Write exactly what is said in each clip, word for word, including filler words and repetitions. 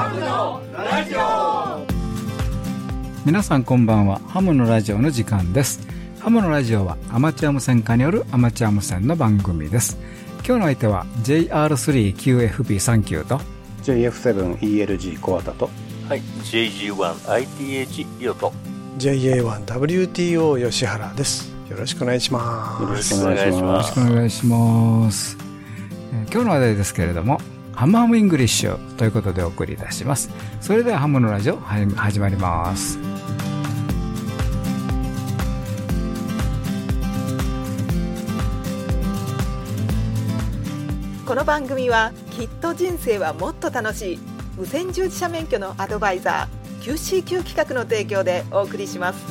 ムのラジオ。 皆さんこんばんは。ハムのラジオの時間です。ハムのラジオはアマチュア無線化によるアマチュア無線の番組です。今日の相手は ジェイアールスリーキューエフビーさんきゅう とジェイエフセブンイーエルジー コアタと、 はい、ジェイジーワンアイティーエイチ イオとジェイエーワンダブリューティーオー 吉原です。よろしくお願いします。 よろしくお願いします。 よろしくお願いします。えー、今日の話題ですけれども、ハムハムイングリッシュということでお送りいたします。それではハムのラジオ始まります。 この番組はきっと人生はもっと楽しい無線従事者免許のアドバイザー キューシーキュー 企画の提供でお送りします。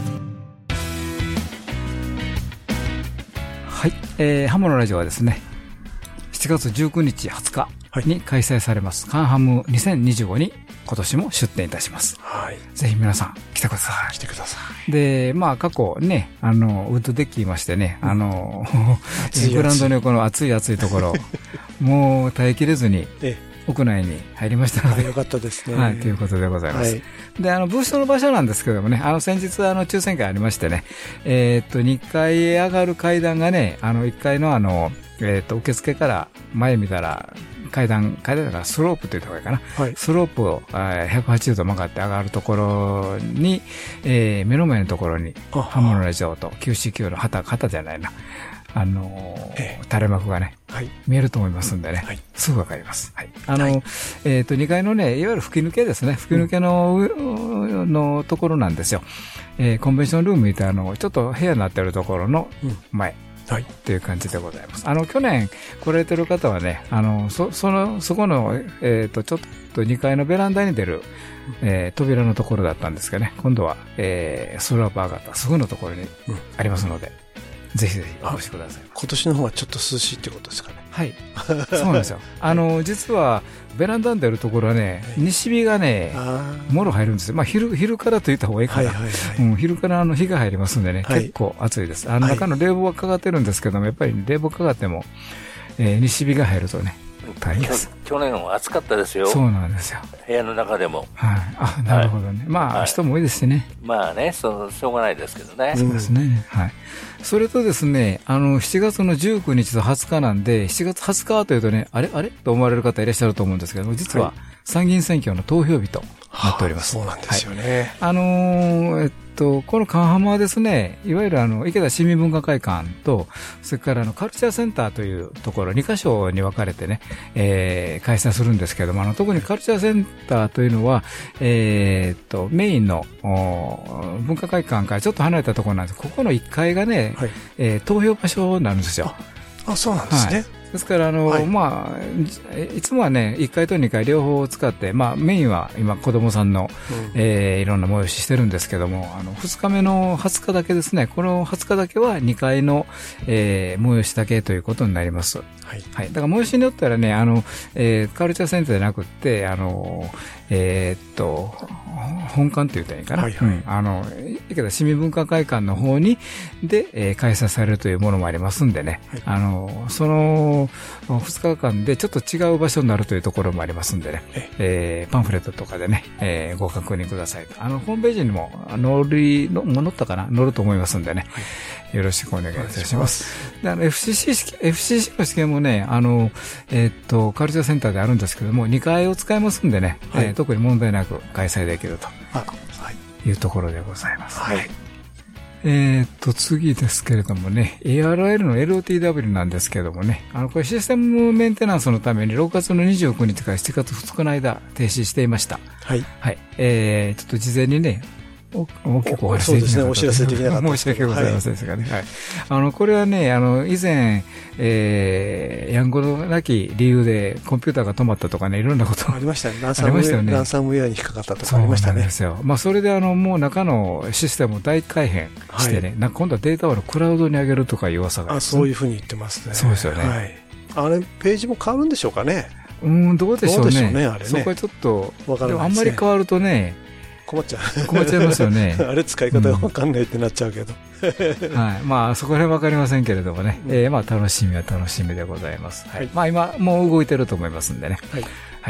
はい、えー、ハムのラジオはですね、しちがつじゅうくにちはつかに開催されます、はい、カンハムにせんにじゅうごに今年も出展いたします。 はい、 ぜひ皆さん来てください。 来てください。 で、まあ過去ね、あの、ウッドデッキ言いましてね、あの、グラウンドのこの暑い暑いところ、もう耐えきれずに、屋内に入りましたので。 よかったですね。 はい、ということでございます。はい、で、あの、ブーストの場所なんですけどもね、あの、先日、あの、抽選会ありましてね、えー、っと、にかい上がる階段がね、あの、いっかいのあの、えー、っと、受付から前見たら、階段、階段だからスロープというところかな。はい、スロープをひゃくはちじゅうど曲がって上がるところに、えー、目の前のところに、ハムのラジオと キューシーキュー の旗、旗じゃないな。あのーええ、垂れ幕がね、はい、見えると思いますんでね、はい、すぐわかります。はい。あの、はい、えっと、にかいのね、いわゆる吹き抜けですね、吹き抜けの、うん、のところなんですよ。えー、コンベンションルームみたいなの、ちょっと部屋になっているところの前。うん、はい。という感じでございます。あの、去年来られてる方はね、あの、そ、その、そこの、えっと、ちょっとにかいのベランダに出る、えー、扉のところだったんですけどね、今度は、えー、スロープ上がったすぐのところにありますので、うんぜひぜひお越しください。 今年の方はちょっと涼しいってことですかね。 はい。そうなんですよ。あの、実は、ベランダに出るところはね、西日がね、もろ入るんですよ。まあ、昼、昼からと言った方がいいかな。うん、昼からあの日が入りますんでね、はい、結構暑いです。あの中の冷房はかかってるんですけども、やっぱり冷房かかっても、えー、西日が入るとね、大変です。 去年は暑かったですよ。 そうなんですよ。 部屋の中でも。 はい。あ、なるほどね。はい、まあ、はい、人も多いですしね。 まあね、そう、しょうがないですけどね。 そうですね。はい。それとですね、あの、しちがつのじゅうくにちとはつかなんで、しちがつはつかというとね、あれあれと思われる方いらっしゃると思うんですけども、実は参議院選挙の投票日となっております。 はあ、そうなんですよね。はい、 あのー、えっと、このカンハムはですね、いわゆるあの、池田市民文化会館と、それからあの、カルチャーセンターというところ、にかしょに分かれてね、えー、開催するんですけども、あの、特にカルチャーセンターというのは、えー、っと、メインの、文化会館からちょっと離れたところなんです。ここのいっかいがね、はい、えー、投票場所になるんですよ。 あ、そうなんですね。はい、 ですから、あの、はい、まあ、いつもはね、いっかいとにかい両方を使って、まあ、メインは今、子供さんの、うん、えー、いろんな催ししてるんですけども、あの、ふつかめのはつかだけですね、このはつかだけはにかいの、えー、催しだけということになります。はい。はい。だから催しによってはね、あの、えー、カルチャーセンターじゃなくって、あの、えー、っと、本館って言ったらいいかな。はいはい。うん、あの、池田市民文化会館の方に、で、えー、開催されるというものもありますんでね、はい、あの、その、ふつかかんでちょっと違う場所になるというところもありますんでね、えー、パンフレットとかでね、えー、ご確認くださいと。あの、ホームページにも乗り、の、乗ったかな乗ると思いますんでね、はい、よろしくお願いいたします。で、あの、エフシーシー 試験、エフシーシー の試験もね、あの、えー、っと、カルチャーセンターであるんですけども、にかいを使えますんでね、はい、えー、特に問題なく開催できるというところでございます。はい。えー、っと、次ですけれどもね、エーアールエル の エルオーティーダブリュー なんですけどもね、あの、これシステムメンテナンスのためにろくがつのにじゅうくにちからしちがつふつかの間停止していました。はい。はい。えー、ちょっと事前にね、大きくお話できなかった。そうですね、 お知らせできなかった。 申し訳ございませんですがね。はい。はい、あの、これはね、あの、以前、えー、やんごのなき理由でコンピューターが止まったとかね、いろんなことありましたね。ランサムウェア、ね、ランサムウェアに引っかかったとかありましたね。そうなんですよ。まあ、それであの、もう中のシステムを大改変してね、はい、なんか今度はデータをクラウドに上げるとかいう噂がある、 ね。あ、そういうふうに言ってますね。 そうですよね。 はい。あれ、ページも変わるんでしょうかね。 うん、どうでしょうね。どうでしょうね、あれね。 そこはちょっと、 わからないですね。 でもあんまり変わるとね、 困っちゃう。 困っちゃいますよね。 あれ使い方が分かんないってなっちゃうけど。 うん、はい。まあ、そこら辺分かりませんけれどもね。うん、えー、まあ、楽しみは楽しみでございます。はい。はい、まあ、今、もう動いてると思いますんでね。はい。はい。そ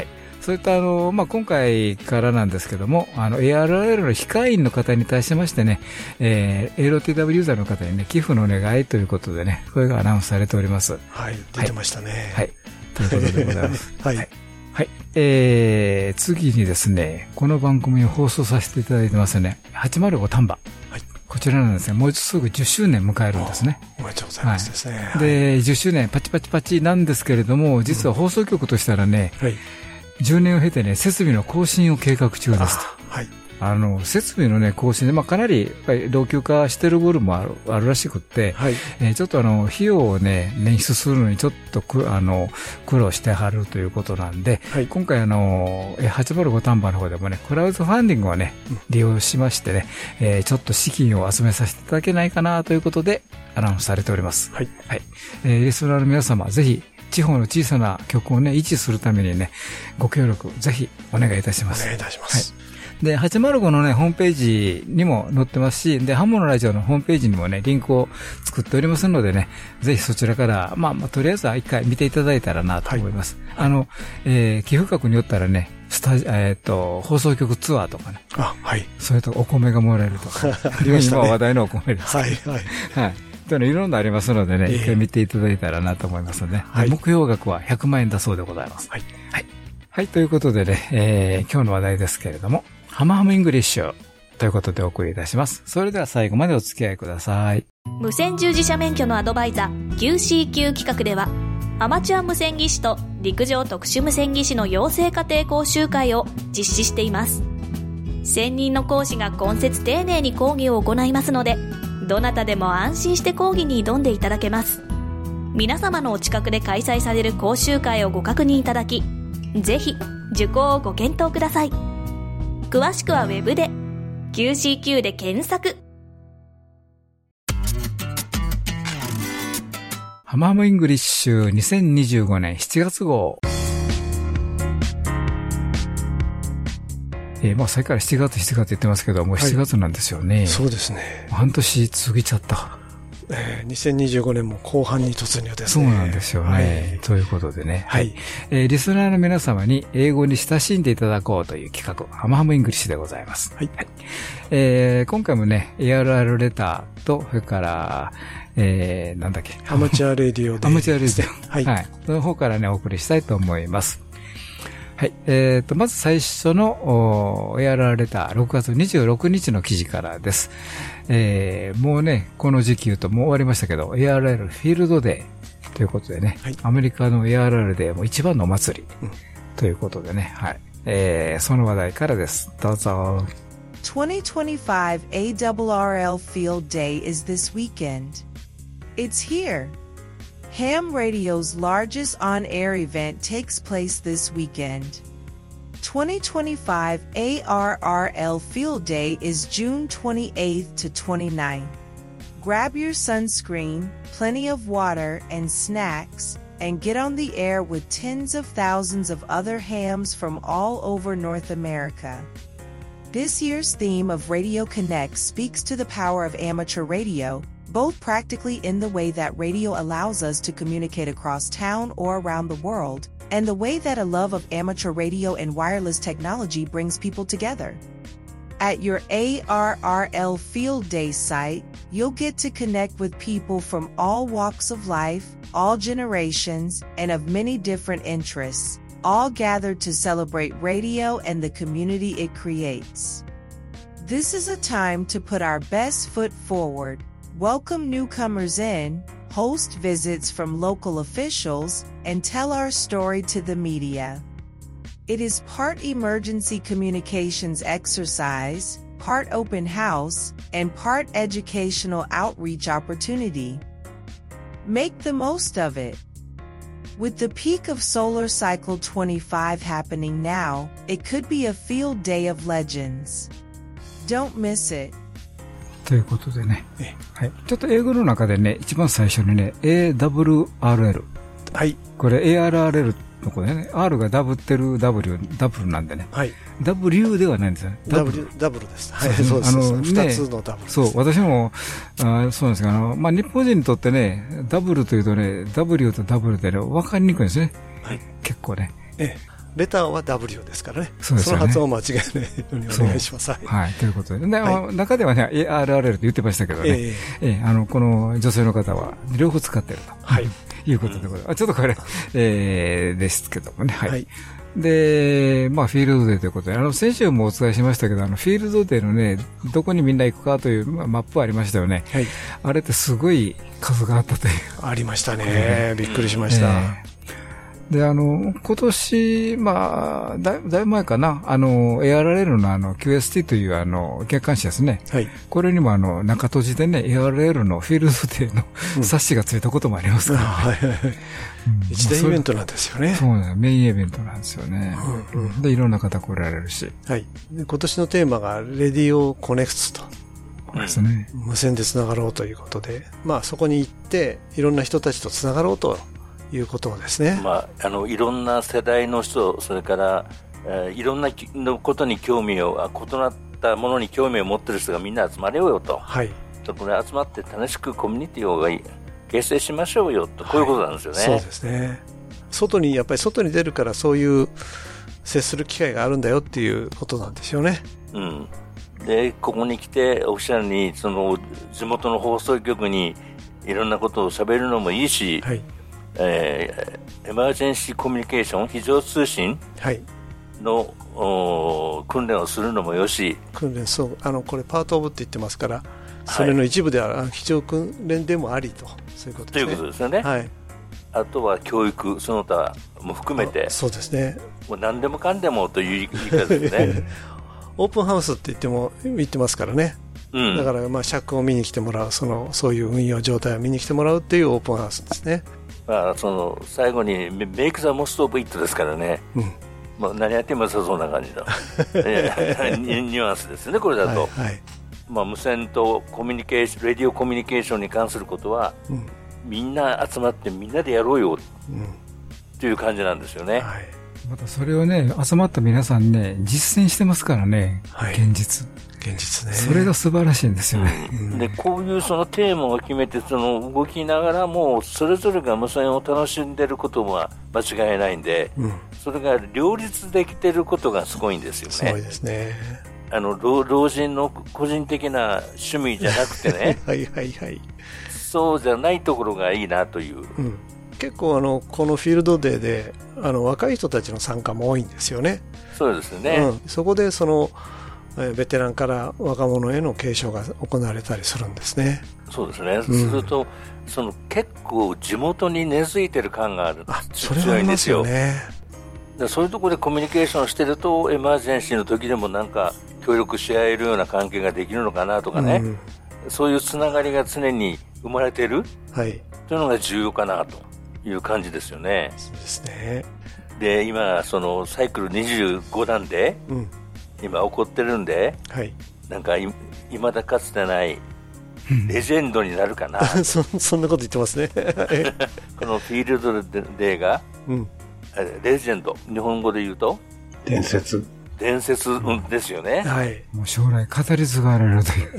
そういったあの、まあ、今回からなんですけども、あの、エーアールアール の非会員の方に対しましてね、えー、エーエルティーダブリュー ユーザーの方にね、寄付のお願いということでね、これがアナウンスされております。 はい、出てましたね。 はい。はい、ということでございます。 はい。 はいはい。えー、次にですね、この番組を放送させていただいてますね、はちまるご丹波。はい。こちらなんですが、もうすぐじゅっしゅうねん迎えるんですね。 おめでとうございますですね。 はい、で、じゅっしゅうねんパチパチパチなんですけれども、実は放送局としたらね、うん、はい。じゅうねんを経てね、設備の更新を計画中ですと。はい。あの、設備のね、更新で、まあ、かなり、やっぱり老朽化してる部分もある、あるらしくって、はい。えー、ちょっとあの、費用をね、捻出するのにちょっとく、あの、苦労してはるということなんで、はい。今回あの、はちまるご丹波の方でもね、クラウドファンディングをね、うん、利用しましてね、えー、ちょっと資金を集めさせていただけないかなということで、アナウンスされております。はい。はい。えー、リスナーの皆様、ぜひ、地方の小さな曲をね、維持するためにね、ご協力、ぜひ、お願いいたします。 お願いいたします。はい。 で、はちまるごのね、ホームページにも載ってますし、で、ハモのラジオのホームページにもね、リンクを作っておりますのでね、ぜひそちらから、まあ、まあ、とりあえずは一回見ていただいたらなと思います。はい、あの、えー、寄付額によったらね、スタジ、えっ、ー、と、放送局ツアーとかね。 あ、はい。 それとお米がもらえるとか。 ありましたね。 今話題のお米です。 はい、はい。 はい。というのいろんなありますのでね、一回見ていただいたらなと思いますので、はい、目標額はひゃくまんえんだそうでございます。はい。はい。はい、ということでね、えー、今日の話題ですけれども、ハマハムイングリッシュということでお送りいたします。それでは最後までお付き合いください。 無線従事者免許のアドバイザー キューシーキュー 企画では、アマチュア無線技師と陸上特殊無線技師の養成家庭講習会を実施しています。専任の講師が今節丁寧に講義を行いますので、どなたでも安心して講義に挑んでいただけます。皆様のお近くで開催される講習会をご確認いただき、ぜひ受講をご検討ください。詳しくはウェブで キューシーキュー で検索。 ハマハムイングリッシュにせんにじゅうごねんしちがつ号。えー、まあ、さっきからしちがつしちがつ言ってますけど、もうしちがつなんですよね。はい、 そうですね。 半年過ぎちゃった。 えー、にせんにじゅうごねんも後半に突入ですね。 そうなんですよね。はい、ということでね。はい。えー、リスナーの皆様に英語に親しんでいただこうという企画、ハマハムイングリッシュでございます。はい。はい、えー、今回もね、エーアールアール レターと、それから、えー、なんだっけ。 アマチュアレディオで。 アマチュアレディオ。はい。はい。その方からね、お送りしたいと思います。はい。えっと、まず最初の エーアールアール レター、ろくがつにじゅうろくにちの記事からです。えー、もうね、この時期言うともう終わりましたけど、エーアールアール フィールドデーということでね、はい、アメリカの エーアールアール でもう一番のお祭り、うん、ということでね、はい。えー、その話題からです。どうぞ。 twenty twenty-five A R R L Field Day is this weekend. It's here.Ham Radio's largest on-air event takes place this weekend. twenty twenty-five A R R L Field Day is June twenty-eighth to twenty-ninth. Grab your sunscreen, plenty of water, and snacks, and get on the air with tens of thousands of other hams from all over North America. This year's theme of Radio Connect speaks to the power of amateur radio,both practically in the way that radio allows us to communicate across town or around the world, and the way that a love of amateur radio and wireless technology brings people together. At your A R R L Field Day site, you'll get to connect with people from all walks of life, all generations, and of many different interests, all gathered to celebrate radio and the community it creates. This is a time to put our best foot forward.Welcome newcomers in, host visits from local officials, and tell our story to the media. It is part emergency communications exercise, part open house, and part educational outreach opportunity. Make the most of it. With the peak of Solar Cycle twenty-five happening now, it could be a field day of legends. Don't miss it. ということでね、はい。ちょっと英語の中でね、一番最初にね、エーダブリューアールエル。はい。これ エーアールアールエル のこれね、R がダブってる W、ダブルなんでね。はい。W ではないんですよね。 ダブル、ダブルです。はい、そうです。あの、二つのダブル。 そう、私も、あそうなんですが、あの、まあ、日本人にとってね、ダブルというとね、W とダブルでね、わかりにくいんですね。はい。結構ね。 ええ。 レターは W ですからね。 そうですよね。 その発音を間違えないようにお願いします。はい。 はい。ということで。で、 はい、 中ではね、エーアールアールエル って言ってましたけどね。えー、えー、あの、この女性の方は両方使ってると。はい。いうことでございます。ちょっとこれ、えー、ですけどもね。はい。はい、で、まあ、フィールドデーということで、あの、先週もお伝えしましたけど、あの、フィールドデーのね、どこにみんな行くかというマップありましたよね。はい。あれってすごい数があったという。 ありましたね。びっくりしました。えーで、あの、今年、まあ、だ、だいぶ前かな、あの、エーアールエル のあの、キューエスティー というあの、月刊誌ですね。はい。これにもあの、中閉じでね、エーアールエル のフィールドデーの冊子がついたこともありますから、ね。はいはいはい。 一大イベントなんですよね。 そうなんです。メインイベントなんですよね。うんうん、で、いろんな方来られるし。 はい。で、今年のテーマが、レディオコネクトと。 そうですね。 無線で繋がろうということで、まあ、そこに行って、いろんな人たちと繋がろうと。いうことですね。 まあ、あのいろんな世代の人、それから、えー、いろんなのことに興味を、異なったものに興味を持っている人がみんな集まれようよと。はい。これ集まって楽しくコミュニティを形成しましょうよと、こういうことなんですよね。はい、 そうですね。外にやっぱり外に出るからそういう接する機会があるんだよっていうことなんですよね。 うん。でここに来てオフィシャルにその地元の放送局にいろんなことを喋るのもいいし。はい。えー、エマージェンシーコミュニケーション非常通信の、はい、訓練をするのもよし、 訓練、そう、あのこれパートオブって言ってますから、それの一部では、はい、非常訓練でもありと、そういうことですね。 ということですよね。はい、あとは教育その他も含めて、 そうですね。 もう何でもかんでもという言い方ですね。 オープンハウスって言っても言ってますからね。うん、だからまあ尺を見に来てもらう、そのそういう運用状態を見に来てもらうっていうオープンハウスですね。 まあ、その最後にメイクザモストオブイットですからね、うん、まあ、何やっても良さそうな感じのニュアンスですね、これだと。はいはい、まあ、無線とコミュニケーション、レディオコミュニケーションに関することは、うん、みんな集まってみんなでやろうよ、うん、っていう感じなんですよね。はい、 またそれをね、集まった皆さんね、実践してますからね、はい、現実。 現実ね。 それが素晴らしいんですよね。 うん、で、こういうそのテーマを決めて、その動きながらも、それぞれが無線を楽しんでることは間違いないんで、うん、それが両立できてることがすごいんですよね。 すごいですね。 あの、老, 老人の個人的な趣味じゃなくてね。 はいはいはい。 そうじゃないところがいいなという。 うん、結構あの、このフィールドデーで、あの、若い人たちの参加も多いんですよね。 そうですね。 うん、そこでその、ベテランから若者への継承が行われたりするんですね。 そうですね。うん、すると、その結構地元に根付いてる感がある。 あ、それはありますよね。 でそういうところでコミュニケーションしてると、エマージェンシーの時でもなんか協力し合えるような関係ができるのかなとかね。うん、そういうつながりが常に生まれてる。はい。というのが重要かなという感じですよね。 そうですね。 で、今、そのサイクルにじゅうごなんで、うん、今起こってるんで、はい、なんかいまだかつてないレジェンドになるかなそ, そんなこと言ってますねこのフィールドデーが、うん、レジェンド、日本語で言うと伝説伝説ですよね、 はい、もう将来語り継がれるという、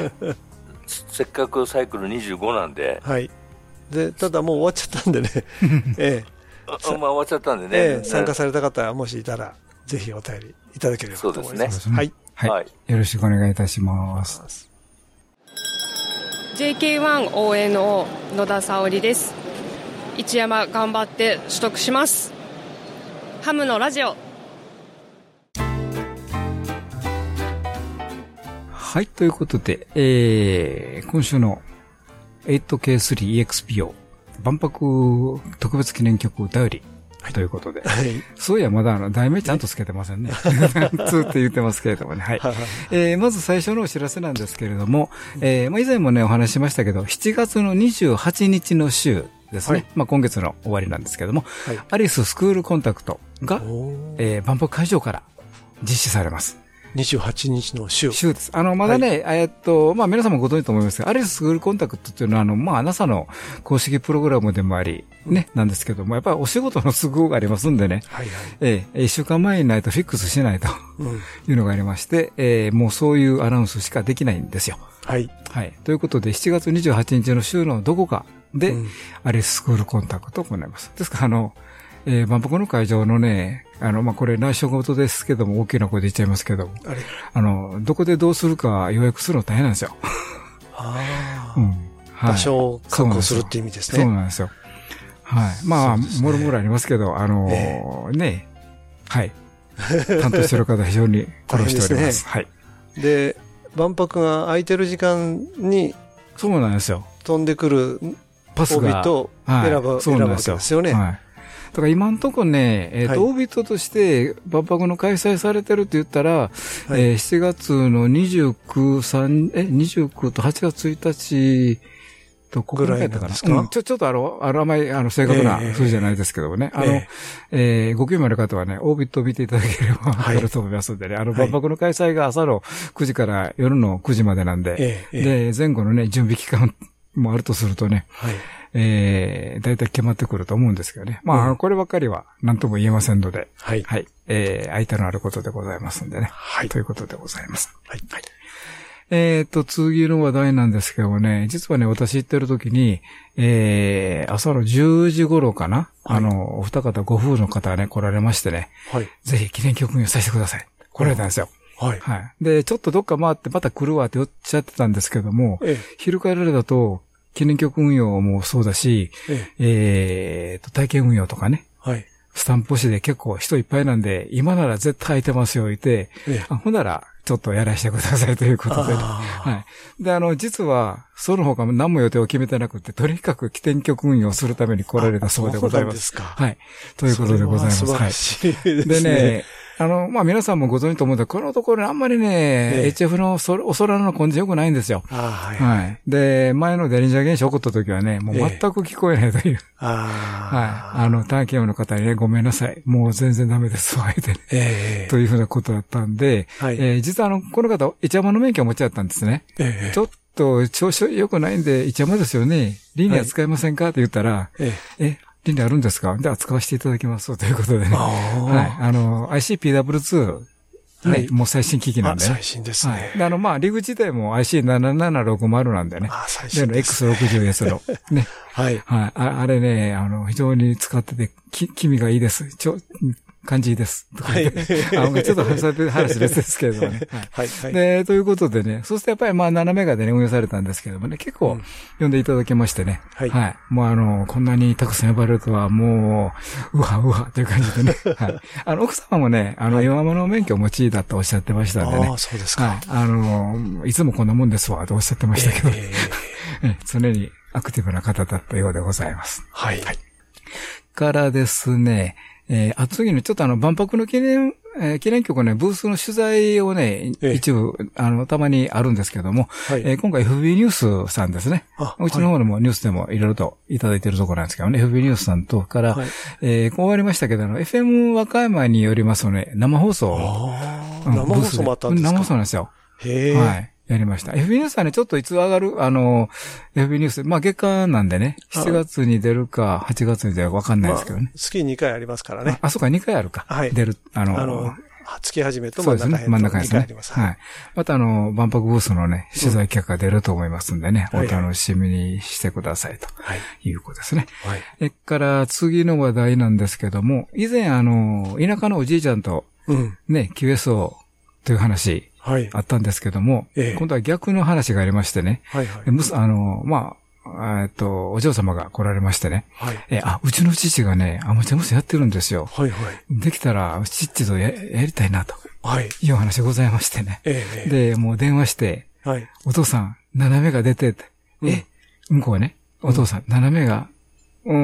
うん、せっかくサイクルにじゅうごなんで、 はい、でただもう終わっちゃったんでねええ、 まあ、終わっちゃったんでね、 ええ、参加された方もしいたらぜひお便りいただければと思います。そうですね。 はい。はい。はい。よろしくお願いいたします。 ジェイケーワン オーエヌオー 野田沙織です。一山頑張って取得します。ハムのラジオ。 はい、ということで、えー、今週の エイトケースリーイーエックスピーオー 万博特別記念曲お便り。ということで。はい、そういや、まだあの、題名ちゃんとつけてませんね。つって言ってますけれどもね。はい。えー、まず最初のお知らせなんですけれども、えー、まあ以前もね、お話ししましたけど、しちがつのにじゅうはちにちの週ですね。はい、まあ今月の終わりなんですけども、はい、アリススクールコンタクトが、えー、万博会場から実施されます。 にじゅうはちにちの週。 週です。あの、まだね、はい、えっと、まあ、皆さんもご存知と思いますが、アリススクールコンタクトっていうのは、あの、まあ、ナサ の公式プログラムでもあり、ね、なんですけども、やっぱりお仕事の都合がありますんでね、はいはい、えー、一週間前にないとフィックスしないというのがありまして、うん、えー、もうそういうアナウンスしかできないんですよ。はい。はい。ということで、しちがつにじゅうはちにちの週のどこかで、うん、アリススクールコンタクトを行います。ですから、あの、 えー、万博の会場のね、あの、まあ、これ内緒事ですけども、大きな声で言っちゃいますけども、あれあの、どこでどうするか予約するの大変なんですよ。 ああ。うん。はい、場所を確保するって意味ですね。 そうなんですよ。はい。まあ、ね、もろもろありますけど、あのーえー、ね、はい。担当している方非常に苦労しております。はい。 で、万博が空いてる時間に、 そうなんですよ。 飛んでくるパスが、オービットを選ぶ、はい、選ぶわけですよね。はい。 だから今のところね、えっ、ー、と、はい、オービットとして万博の開催されてるって言ったら、はい、えー、しちがつのにじゅうく、さん、え、にじゅうくとはちがつついたちとここぐらいだったかな。うん、ちょ、ちょっとあの、あの、あまり、あの、正確な数字じゃないですけどもね。えー、あの、えー、えー、ご興味ある方はね、オービットを見ていただければわかると思いますんでね。はい、あの、万博の開催が朝のくじから夜のくじまでなんで、えー、で、前後のね、準備期間もあるとするとね、はい、えー、だいたい決まってくると思うんですけどね。まあ、うん、こればっかりは何とも言えませんので、はい。はい。えー、空いてのあることでございますんでね。はい。ということでございます。はい。はい。えっと、次の話題なんですけどもね、実はね、私行ってる時に、えー、朝のじゅうじ頃かな、はい、あの、お二方ご夫婦の方がね、来られましてね、はい。ぜひ記念曲運用させてください。来られたんですよ。はい。はい。で、ちょっとどっか回ってまた来るわっておっしゃってたんですけども、ええ、昼帰られたと、記念曲運用もそうだし、えええー、と体験運用とかね、はい、スタンプ押しで結構人いっぱいなんで、今なら絶対空いてますよ、言って、ええ、あほんならちょっとやらせてくださいということでね。はい。で、あの、実は、その他も何も予定を決めてなくて、とにかく起点曲運用するために来られたそうでございます。そうなんですか。はい。ということでございます。 素晴らしいですね。 でね、あの、まあ、皆さんもご存知と思うんだけど、このところあんまりね、ええ、エイチエフ のお空のコンディション良くないんですよ。あはい、はい。で、前のデリンジャー現象起こった時はね、もう全く聞こえないという。ええ、あはい。あの、体験の方にね、ごめんなさい。もう全然ダメです。相手に。ええ。というふうなことだったんで、はい。えー、実はあの、この方、一山の免許を持ち合ったんですね。ええ。ちょっと調子良くないんで、一山ですよね。リニア使えませんか、はい、って言ったら、ええ。えリニアあるんですかじゃあ使わせていただきますということでね。はい。あの、アイシーピーダブリューツー、ね、はい、もう最新機器なんでね。 最新ですね。はい。 で、あの、まあ、リグ自体も アイシーななななろくまる なんでね。あ、最新ですね。エックスろくじゅうエス の。ね。はい。はいあ。あれね、あの、非常に使ってて、き、気味がいいです。ちょ、感じです。はい。あの、ちょっと話別ですけれどもね。はい。はい。で、ということでね、そうするとやっぱりまあななメガでね、運用されたんですけどもね、結構呼んでいただきましてね。はい。はい。もうあの、こんなにたくさん呼ばれるとはもう、うわうわという感じでね。はい。あの、奥様もね、あの、岩間の免許をお持ちだとおっしゃってましたんでね。 ああ、そうですか。 はい。あの、いつもこんなもんですわ、とおっしゃってましたけど。えー、常にアクティブな方だったようでございます。はい。はい。からですね、えー、あ、次にちょっとあの、万博の記念、えー、記念曲ね、ブースの取材をね、ええ、一部、あの、たまにあるんですけども、はいえー、今回 エフビー ニュースさんですね。うちの方でもニュースでもいろいろといただいているところなんですけどね、エフビー ニュースさんとから、はい、えー、こう終わりましたけど、あの、エフエム 和歌山によりますね、生放送。 うん、生放送もあったんですか？ 生放送なんですよ。 へー。 はい。やりました。エフビー ニュースはね、ちょっといつ上がる、あの、エフビー ニュース、まあ月間なんでね、しちがつに出るか、はちがつに出るかわかんないですけどね。まあ、 月にかいありますからね。 あ、あそうか、にかいあるか。はい。出る、あの、 あの、月始めと真ん中編と真ん中ですね。 あります。はい。 またあの、万博ブースのね、取材結果が出ると思いますんでね、うん、お楽しみにしてくださいと。はい。いうことですね。はい。それから次の話題なんですけども、以前あの、田舎のおじいちゃんと、うん。ね、キューエスオー という話、はい。あったんですけども、ええ、今度は逆の話がありましてね。はいはい。むす、あの、まあ、えっと、お嬢様が来られましてね。はい。え、あ、うちの父がね、アマチュア無線やってるんですよ。はいはい。できたら、父とや、やりたいなと。はい。いう話がございましてね。ええ。で、もう電話して、はい。お父さん、斜めが出てって。うん、え、向こうね、お父さん、斜めが、うん、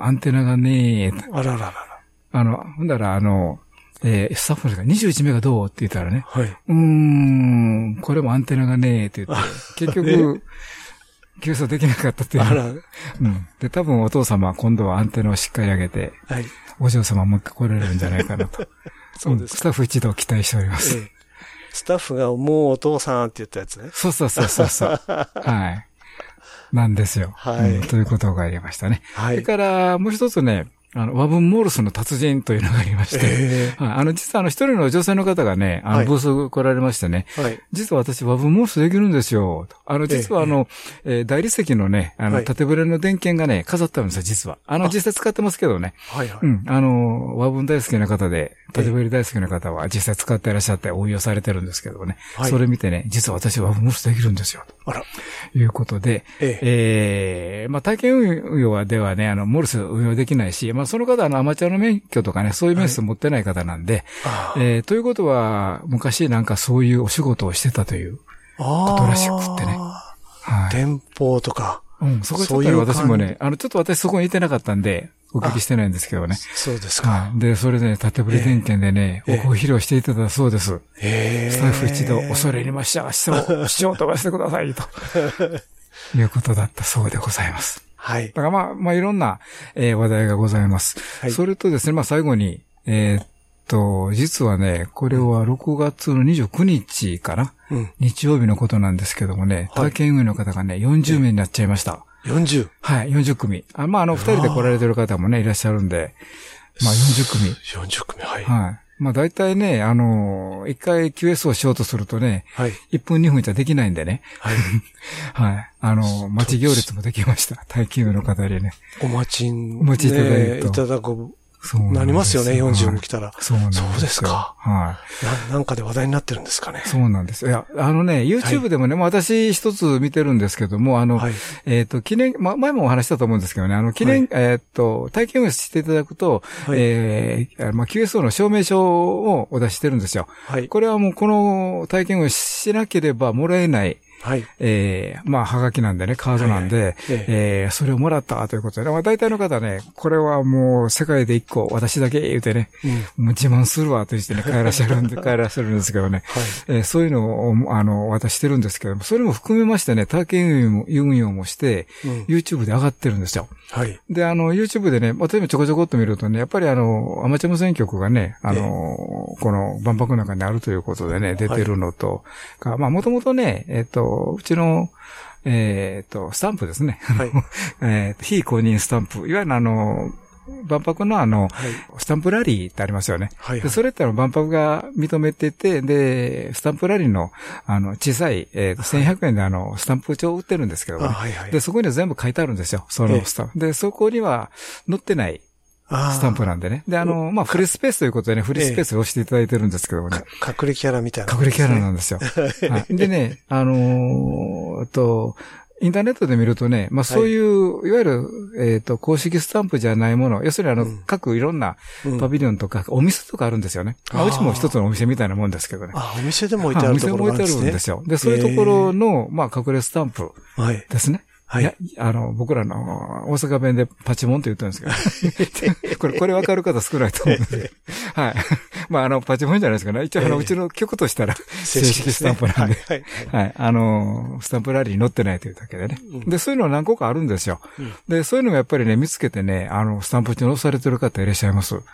アンテナがねー。 あらららら。 あの、ほんだら、あの、えー、スタッフの人がにじゅういちメガどうって言ったらね。はい。うーん、これもアンテナがねえって言って、結局、救済できなかったっていう。あら。うん。で、多分お父様は今度はアンテナをしっかり上げて、はい。お嬢様もう一回来られるんじゃないかなと。そうです、うん。スタッフ一同期待しております。ええ、 スタッフがもうお父さんって言ったやつね。 そうそうそうそうそう。はい。なんですよ。はい、うん。ということがありましたね。はい。それから、もう一つね、 あの、和文モールスの達人というのがありまして、えー、はい、あの、実はあの、一人の女性の方がね、あの、ブース来られましてね、はい、実は私和文モールスできるんですよ。あの、実はあの、えー、大理石のね、あの、縦ブレの電源がね、飾ってあるんですよ、実は。あの、実際使ってますけどね。はいはい。うん。あの、和文大好きな方で、縦ブレ大好きな方は実際使っていらっしゃって応用されてるんですけどね。はい。それ見てね、実は私和文モールスできるんですよ。あら。いうことで、ええー、まあ、体験運用ではね、あの、モールス運用できないし、まあ、その方はあの、アマチュアの免許とかね、そういう免許持ってない方なんで、はい、えー、ということは、昔なんかそういうお仕事をしてたということらしくってね。 はい。電報とか。 うん、そこちょっと私もね、あの、ちょっと私そこにいてなかったんで、お聞きしてないんですけどね。 そうですか。 はい。で、それで、ね、縦振り点検でね、えー、ご披露していただいたそうです。えー、スタッフ一同恐れ入りました。視聴、視聴飛ばしてください、と。いうことだったそうでございます。はい。だからまあ、まあいろんな、えー、話題がございます。はい。それとですね、まあ最後に、えー、っと、実はね、これはろくがつのにじゅうくにちかな、うん、日曜日のことなんですけどもね、体験運営の方がね、よんじゅうめいになっちゃいました。 よんじゅう? はい、よんじゅっくみ。あまあ、あの、二人で来られてる方もね、いらっしゃるんで、まあ、よんじゅっくみ。 よんじゅっくみ、はい。 はい。まあ、大体ね、あの、一回 キューエス をしようとするとね、はい。いっぷんにふんじゃできないんでね。はい。はい。あの、待ち行列もできました。体験運営の方でね。 お待ちに、 お待ちいただいて。 いただく。そうなりますよね、よんじゅうも来たら。 そうなんですよ。 そうですか。 はい。な、なんかで話題になってるんですかね。 そうなんですよ。いや、あのね、YouTube でもね、はい、私一つ見てるんですけども、あの、はい、えっ、ー、と、記念、ま、前もお話したと思うんですけどね、あの、記念、はい、えっ、ー、と、体験をしていただくと、はい、えー、まあ、キューエスオー の証明書をお出ししてるんですよ。はい。これはもうこの体験をしなければもらえない、はい。ええー、まあ、はがきなんでね、カードなんで、はいはい、ええー、それをもらったということで、まあ、大体の方ね、これはもう世界で一個、私だけ言うてね、うん、もう自慢するわと言ってね、帰らっしゃるんで、帰らっしゃるんですけどね、はい、えー、そういうのを、あの、渡してるんですけども、それも含めましてね、体験運用もして、うん、YouTube で上がってるんですよ。はい。で、あの、YouTube でね、例えばちょこちょこっと見るとね、やっぱりあの、アマチュア無線局がね、あの、えー、この万博の中にあるということでね、出てるのと、はい、まあ、もともとね、えっと、うちの、えっと、スタンプですね。はい。えっと、非公認スタンプ。いわゆるあの、万博のあの、はい、スタンプラリーってありますよね。はい、はい。で、それってあの、万博が認めてて、で、スタンプラリーの、あの、小さい、えっと、せんひゃくえんであの、スタンプ帳を売ってるんですけどね。はいはい。で、そこには全部書いてあるんですよ。そのスタンプ。で、そこには載ってない。スタンプなんでね。で、あの、まあ、フリースペースということでね、フリースペースを押していただいてるんですけどね。 隠れキャラみたいな、 ね。隠れキャラなんですよ。はい、でね、あのー、と、インターネットで見るとね、まあ、そういう、はい、いわゆる、えっと、公式スタンプじゃないもの、要するにあの、うん、各いろんなパビリオンとか、うん、お店とかあるんですよね。まあ、うちも一つのお店みたいなもんですけどね。 あ、お店でも置いてあるところなんですね。お店も置いてあるんですよ。で、そういうところの、まあ、隠れスタンプですね。はい。いや、あの、僕らの大阪弁でパチモンって言ってるんですけど、これ、これ分かる方少ないと思うんで。はい。まあ、あの、パチモンじゃないですかね。一応、あの、うちの曲としたら、正式スタンプなんで。はい。はい。あの、スタンプラリーに載ってないというだけでね。で、そういうの何個かあるんですよ。で、そういうのもやっぱりね、見つけてね、あの、スタンプ帳に押されてる方いらっしゃいます。はい。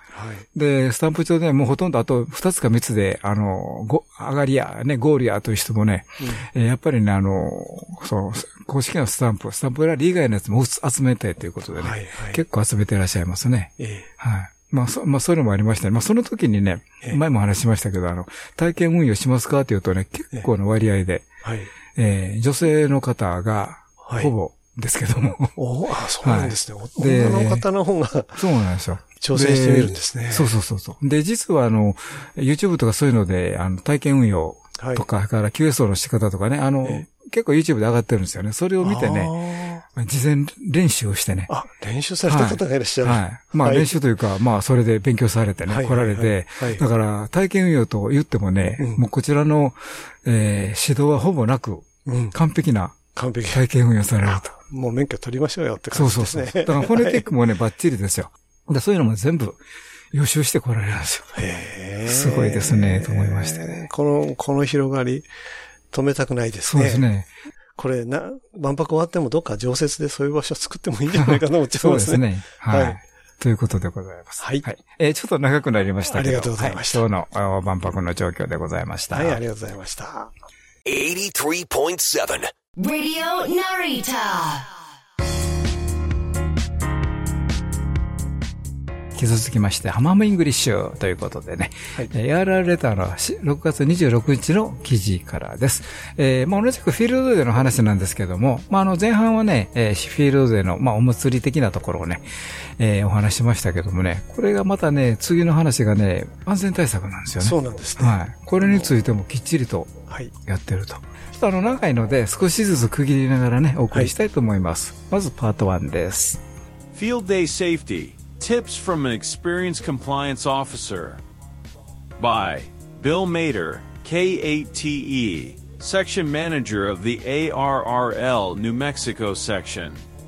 で、スタンプ帳でもうほとんどあと二つか三つで、あの、ご、上がりや、ね、ゴールやという人もね、えやっぱりね、あの、そう、公式のスタンプ、スタンプラリー以外のやつも集めてということでね、はいはい、結構集めていらっしゃいますね。ええ、はい。まあ、そ、まあ、そういうのもありましたね。まあ、その時にね、ええ、前も話しましたけど、あの、体験運用しますかっていうとね、結構の割合で、えはいえー、女性の方が、ほぼですけども。はい、 おあ、そうなんですね。はい、女の方の方が、 そうなんですよ。 挑戦してみるんですね。 そうそうそうそう。で、実はあの、YouTube とかそういうので、あの、体験運用とか、はい、から キューエスオー の仕方とかね、あの、ええ結構 YouTube で上がってるんですよね。それを見てね、事前練習をしてね。 あ、練習された方がいらっしゃる。 はい。はい、まあ、はい、練習というか、まあそれで勉強されてね、はい、来られて、はいはい、だから体験運用と言ってもね、うん、もうこちらの、えー、指導はほぼなく、うん、完璧な体験運用されると。 もう免許取りましょうよって感じですね。そうそうそう。 だからフォネティックもね、バッチリですよ。で、そういうのも全部予習して来られるんですよ。へー。すごいですね、と思いましてね。 この、この広がり。止めたくないですね。 そうですね。 これな、万博終わってもどっか常設でそういう場所を作ってもいいんじゃないかなと思っちゃいますね。そうですね。はい。はい、ということでございます。はい。はい、えー、ちょっと長くなりましたけど。 ありがとうございました。 はい、今日の万博の状況でございました。 はい、ありがとうございました。はちじゅうさんてんなな Radio Narita 引き続きまして、ハマムイングリッシュということでね、はい、エーアールアール レターのろくがつにじゅうろくにちの記事からです。えー、まあ同じくフィールドでの話なんですけども、まああの前半はね、えー、フィールドでの、まあお祭り的なところをね、えー、お話しましたけどもね、これがまたね、次の話がね、安全対策なんですよね。 そうなんですね。 はい。これについてもきっちりとやってると。はい、ちょっとあの長いので少しずつ区切りながらね、お送りしたいと思います。はい、まずパートワンです。 Field Day Safety Tips from an Experienced Compliance Officer by Bill Mater, K eight T E, Section Manager of the A R R L New Mexico Section.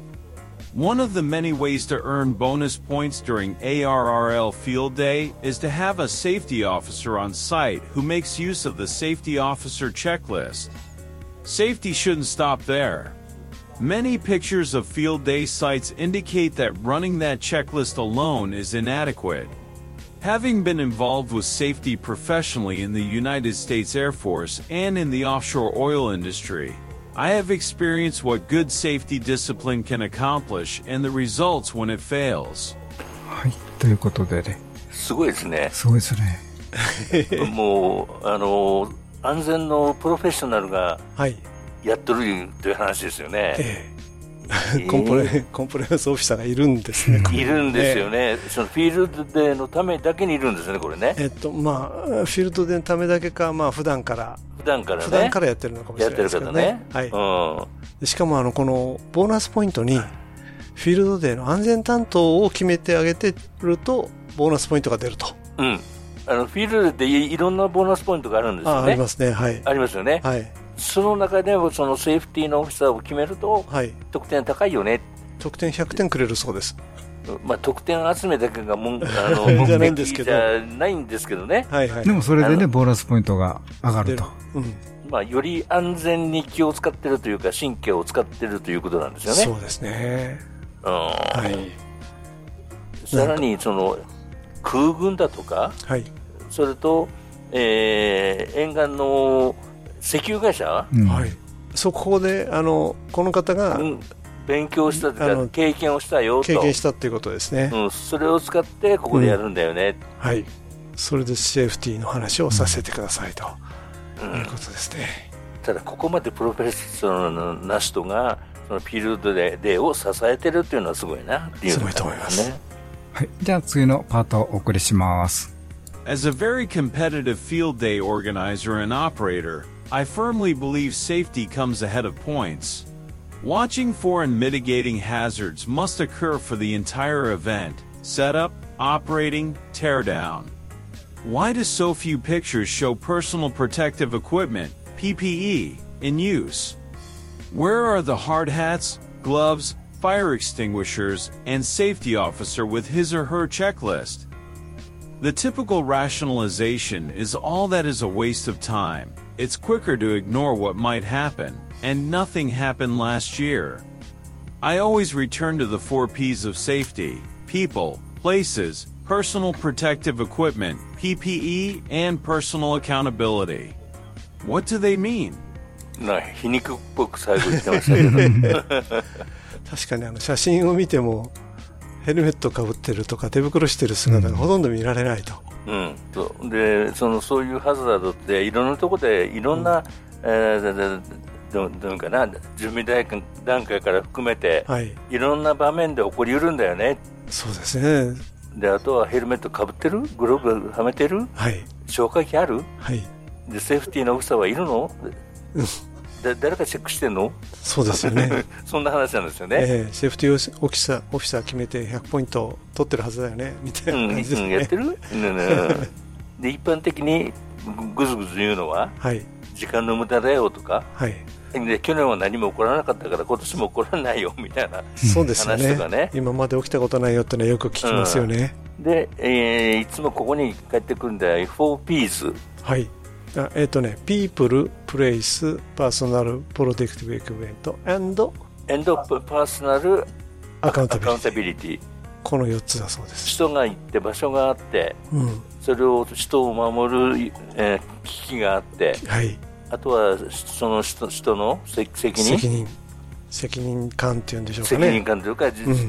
One of the many ways to earn bonus points during A R R L Field Day is to have a safety officer on site who makes use of the Safety Officer Checklist. Safety shouldn't stop there. Many pictures of Field Day sites indicate that running that checklist alone is inadequate. Having been involved with safety professionally in the United States Air Force and in the offshore oil industry, I have experienced what good safety discipline can accomplish and the results when it fails. はい、ということでね。 すごいですね。 すごいですね。 もうあの安全のプロフェッショナルがやっとるという話ですよね。 ええ、コンプレコンプレイアンスオフィサーがいるんですね。 いるんですよね、ええ、そのフィールドデーのためだけにいるんですね、これね。 えっとまあフィールドデーのためだけか、まあ普段から普段からね、 普段からやってるのかもしれないですけどね。 やってる方ね。 はい。うん、しかもあのこのボーナスポイントにフィールドデーの安全担当を決めてあげてるとボーナスポイントが出ると。 うん。あのフィールドでいろんなボーナスポイントがあるんですよね。 あ, ありますね。はい。 ありますよね。 はい。 その中でもそのセーフティーのオフィサーを決めると、はい、得点高いよね。 得点ひゃくてんくれるそうです。 まあ、得点集めだけが文あの目的じゃないんですけどね。 はいはい、でもそれでねボーナスポイントが上がると、 うん、まあ、より安全に気を使ってるというか神経を使ってるということなんですよね。 そうですね、 うん、はい、さらにその空軍だとか、はい、それと、えー、沿岸の石油会社、 うん、はい、そこであのこの方が、うん、 勉強したというか経験をしたよと、 経験したっていうことですね、 うん、それを使ってここでやるんだよね、 うん、はい、それでセーフティーの話をさせてくださいと、うん、いうことですね。 ただここまでプロフェッショナルな人がそのフィールドデーを支えてるっていうのはすごいなっていう、ね、 すごいと思います、 はい、じゃあ次のパートをお送りします。 As a very competitive field day organizer and operator, I firmly believe safety comes ahead of points. Watching for and mitigating hazards must occur for the entire event: setup, operating, teardown. Why do so few pictures show personal protective equipment, P P E, in use? Where are the hard hats, gloves, fire extinguishers, and safety officer with his or her checklist? The typical rationalization is all that is a waste of time. It's quicker to ignore what might happen, and nothing happened last year. I always return to the four P's of safety: people, places, personal protective equipment, P P E, and personal accountability. What do they mean? な皮肉っぽく最後言ってましたけど確かにあの写真を見てもヘルメットかぶってるとか手袋してる姿がほとんど見られないと、 うん、そうでそのそういうハザードっていろんなところでいろんな、うん、えー、ど, どうかな準備段階から含めて、はい、いろんな場面で起こりうるんだよね。 そうですね。 であとはヘルメットかぶってる、グローブはめてる、はい、消火器ある、はい、でセーフティーのオフィサーはいるのだ誰かチェックしてんの？ そうですよねそんな話なんですよね、 えー、セーフティーオフィサー、オフィサー決めてひゃくポイント取ってるはずだよねみたいな感じですね、 うんうん、やってる、ねね、で一般的にぐずぐず言うのは、はい、時間の無駄だよとか、はい、で去年は何も起こらなかったから今年も起こらないよみたいなそうですよね、 話とかね、 今まで起きたことないよってのはよく聞きますよね、 うん、で、えー、いつもここに帰ってくるんだよ フォーピーズ、 はい、あえっ、ー、とね、People, Place, Personal, Protective Equipment and End of Personal Accountability、 このよっつだそうです。 人が行って場所があって、うん、それを人を守る、えー、危機があって、はい、あとはその 人, 人の責任責任責任感っていうんでしょうかね。 責任感というか、うん、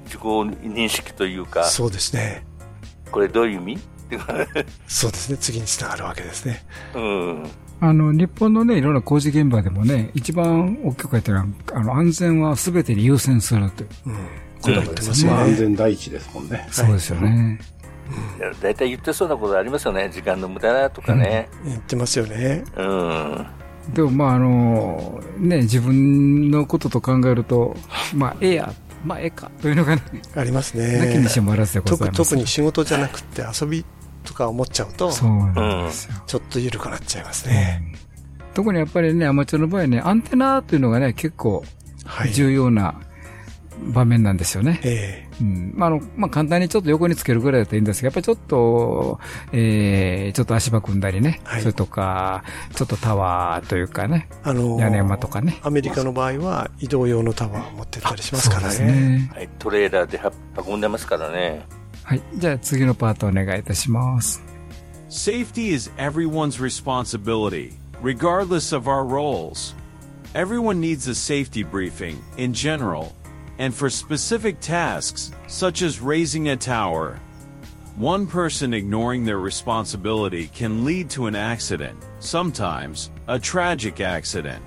自己認識というか。 そうですね。 これどういう意味そうですね。次につながるわけですね。 うん。 あの、日本のね、いろんな工事現場でもね、一番大きく書いてあるのは、あの、安全は全てに優先するという。うん。 ことですね。安全第一ですもんね。 そうですよね。 だいたい言ってそうなことありますよね。時間の無駄だとかね。 うん、言ってますよね。 うん。 でもまああの、ね、自分のことと考えると、まあええや、まあええかというのがね。 ありますね。 なきにしもあらずでございます。 特に仕事じゃなくて遊びとか思っちゃうと、 そうなんですよ。 ちょっと緩くなっちゃいますね。 うん、特にやっぱりね、アマチュアの場合ね、アンテナっていうのがね、結構重要な、はい場面なんですよね。ええー。うん。まあ、あの、まあ、簡単にちょっと横につけるぐらいだといいんですが、やっぱりちょっと、ええー、ちょっと足場組んだりね。はい。それとか、ちょっとタワーというかね。あのー、屋根馬とかね。 アメリカの場合は移動用のタワーを持ってったりしますからね。そうですね。 はい。トレーラーで運んでますからね。 はい。じゃあ次のパートお願いいたします。 Safety is everyone's responsibility, regardless of our roles. Everyone needs a safety briefing, in general.And for specific tasks, such as raising a tower, one person ignoring their responsibility can lead to an accident, sometimes a tragic accident.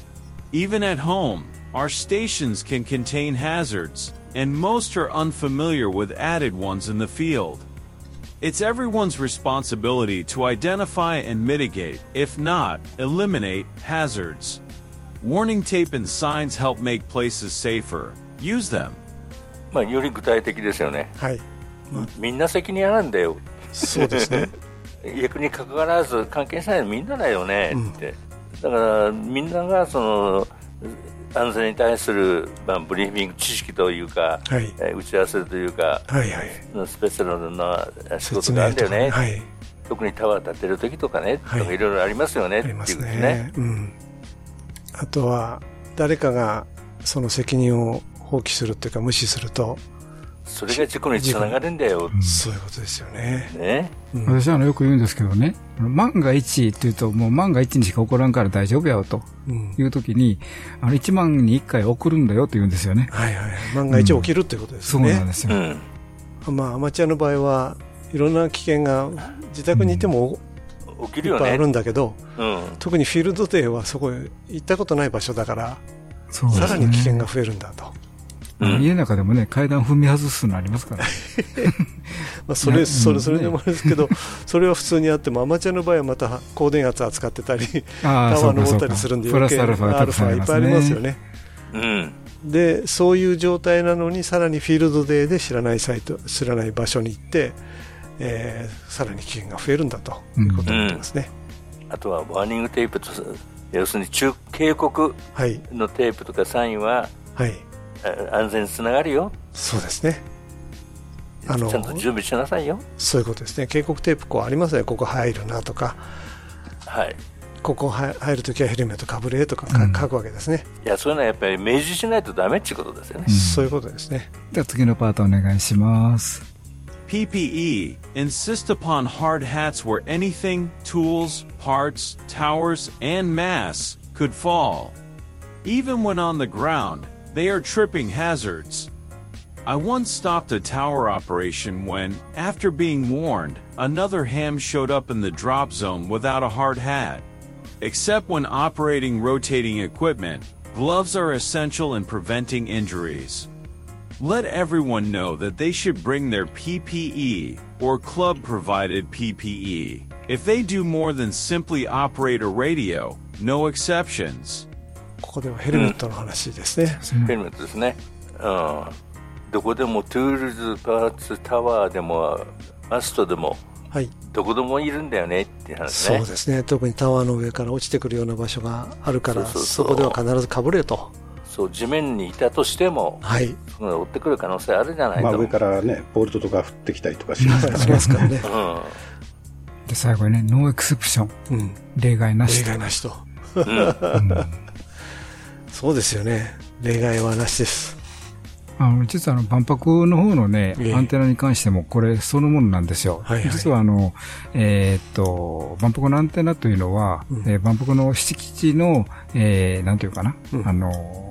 Even at home, our stations can contain hazards, and most are unfamiliar with added ones in the field. It's everyone's responsibility to identify and mitigate, if not, eliminate, hazards. Warning tape and signs help make places safer.Use them. まあより具体的ですよね。 はい。 まあ、みんな責任あるんだよ。 そうですね。 役に関わらず関係しないのみんなだよねって。うん、だからみんながその安全に対する、まあ、ブリーフィング知識というか、はい、えー、打ち合わせというか、はいはい、スペシャルな仕事があるんだよね。はい、特にタワー建てる時とかね、はい、とかいろいろありますよねっていうですね。 うん、あとは誰かがその責任を放棄するというか無視するとそれが事故につながるんだよ、 うん、そういうことですよね。 ね、 うん、私はあのよく言うんですけどね、万が一っていうともう万が一にしか起こらんから大丈夫やよというときに、うん、あのいちまんにいっかい起こるんだよと言うんですよね。 はいはい、万が一起きるということですね、 うん、そうなんですよ、 うん、まあアマチュアの場合はいろんな危険が自宅にいても、うん、起きるよね、いっぱいあるんだけど、うん、特にフィールドデーはそこへ行ったことない場所だから、そうですね、さらに危険が増えるんだと。 うん、家の中でもね、階段踏み外すのありますから、ね、 まあそれ、それ、それでもあるんですけど、それは普通にあっても、アマチュアの場合はまた高電圧扱ってたり、タワー登ったりするんで、 余計アルファアルファいっぱいありますよね。 うん、 で、そういう状態なのに、さらにフィールドデーで知らないサイト、知らない場所に行って、えー、さらに危険が増えるんだということになりますね。 うん、あとはワーニングテープと、要するに中警告のテープとかサインは、はい、安全につながるよ。 そうですね。 あのちゃんと準備しなさいよ。 そういうことですね。警告テープこうありますね。ここ入るなとか、 はい、 ここ入るときはヘルメットかぶれとか、うん、書くわけですね。 いや、そういうのはやっぱり明示しないとダメっていうことですよね。 うん、そういうことですね。 では次のパートお願いします。 ピーピーイー insist upon hard hats where anything, tools, parts, towers, and mass could fall. Even when on the ground,They are tripping hazards. I once stopped a tower operation when, after being warned, another ham showed up in the drop zone without a hard hat. Except when operating rotating equipment, gloves are essential in preventing injuries. Let everyone know that they should bring their P P E or club-provided P P E. If they do more than simply operate a radio, no exceptions. ここではヘルメットの話ですね。 うん、ヘルメットですね。うん。どこでもトゥールズ、パーツ、タワーでもマストでも、はい、どこでもいるんだよねっていう話ね。 そうですね。特にタワーの上から落ちてくるような場所があるから、そうそうそう、そこでは必ずかぶれと。 そう、地面にいたとしても、はい、追ってくる可能性あるじゃないと。 まあ、上からね、ボルトとか降ってきたりとかしますからね。 しますからね。うん。 で最後にね、ノーエクセプション、うん、例外なしと。 例外なしと。うんうんそうですよね。例外はなしです。 あの実はあの万博の方のね、えー、アンテナに関してもこれそのものなんですよ。はいはい、実はあのえー、っと万博のアンテナというのは、うん、えー、万博の敷地の、えー、なんていうかな、うん、あの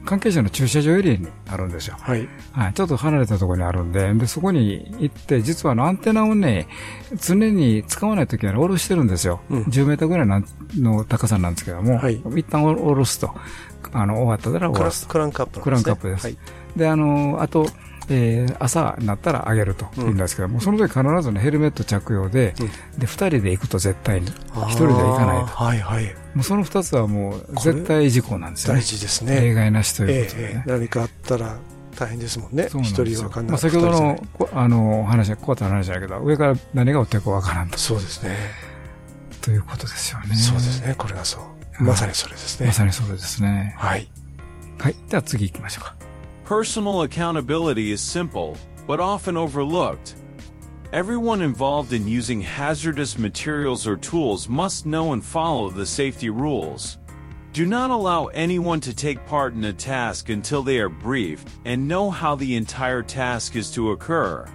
関係者の駐車場エリアにあるんですよ。はい。はい。ちょっと離れたところにあるんで、で、そこに行って、実はあの、アンテナをね、常に使わないときは下ろしてるんですよ。うん、じゅうメーターぐらいの高さなんですけども、はい、一旦下ろすと、あの、終わったら下ろす。 クランクアップなんですね。 クランクアップです。はい。で、あの、あと、えー、朝になったら上げると言うんですけども、うん、その時必ずね、ヘルメット着用で、うん、で、二人で行くと絶対に、一人では行かないと。はいはい。もうその二つはもう絶対事故なんですよね。 大事ですね。 例外なしということで、ね、 えー、何かあったら大変ですもんね。一人はかんない。 まあ、先ほどの、あの、話は、怖い話だけど、上から何が落ってるかわからんと。 そうですね。 ということですよね。 そうですね。これがそう。まさにそれですね。 まさにそれですね。 はい。 はい。では次行きましょうか。 Personal accountability is simple, but often overlooked. Everyone involved in using hazardous materials or tools must know and follow the safety rules. Do not allow anyone to take part in a task until they are briefed and know how the entire task is to occur.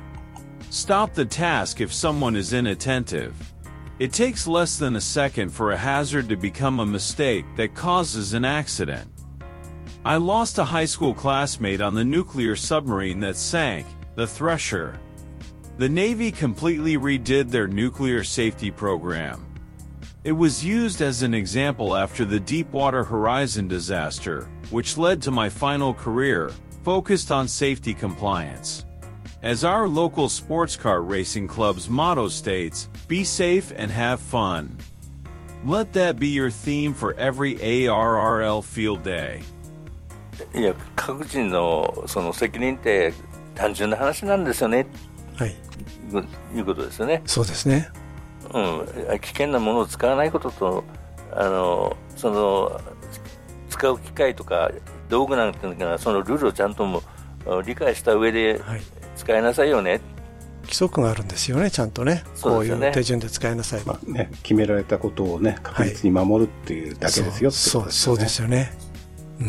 Stop the task if someone is inattentive. It takes less than a second for a hazard to become a mistake that causes an accident. I lost a high school classmate on the nuclear submarine that sank, the Thresher. The Navy completely redid their nuclear safety program. It was used as an example after the Deepwater Horizon disaster, which led to my final career, focused on safety compliance. As our local sports car racing club's motto states, be safe and have fun. Let that be your theme for every A R R L field day. いや、各人のその責任って単純な話なんですよね。はい。いうことですよね。 そうですね。 うん。危険なものを使わないことと、あの、その、使う機械とか道具なんていうのが、そのルールをちゃんとも理解した上で使いなさいよね。はい、 規則があるんですよね、ちゃんとね。こういう手順で使いなさい。 まあね、決められたことをね、確実に守るっていうだけですよ、はい、 ってことですよね。そう、そうですよね。 うん。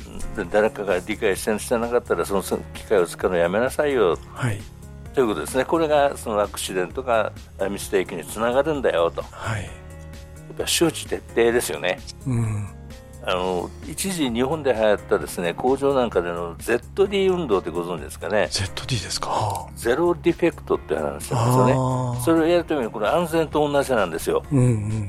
誰かが理解してなかったらその機械を使うのやめなさいよ、はい、ということですね。これがそのアクシデントかミステイクにつながるんだよと、はい、やっぱ周知徹底ですよね、うん、あの一時日本で流行ったですね、工場なんかでの ゼットディー 運動ってご存知ですかね。 ゼットディー ですか。 ゼロディフェクトって話なんですよね。それをやるためにこれ安全と同じなんですよ、うんうん、